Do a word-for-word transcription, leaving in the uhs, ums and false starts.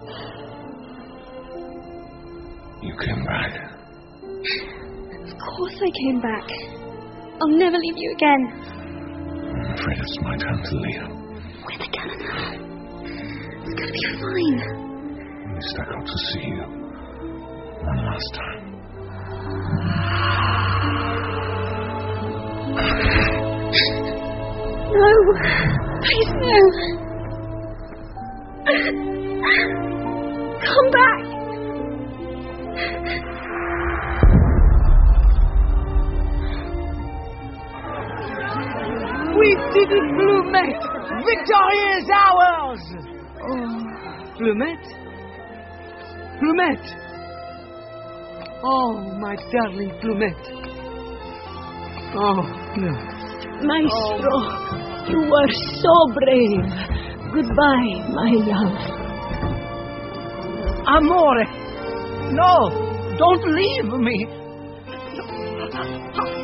You came back. Of course I came back. I'll never leave you again. I'm afraid it's my time to leave. We're together now. It's gonna be fine. At least I got to see you one last time. No. Please, no. Come back. We did it, Plumette! Victory is ours! Oh, Plumette? Plumette! Oh, my darling Plumette. Oh, no. Maestro, oh. You were so brave. Goodbye, my love. Amore! No, don't leave me!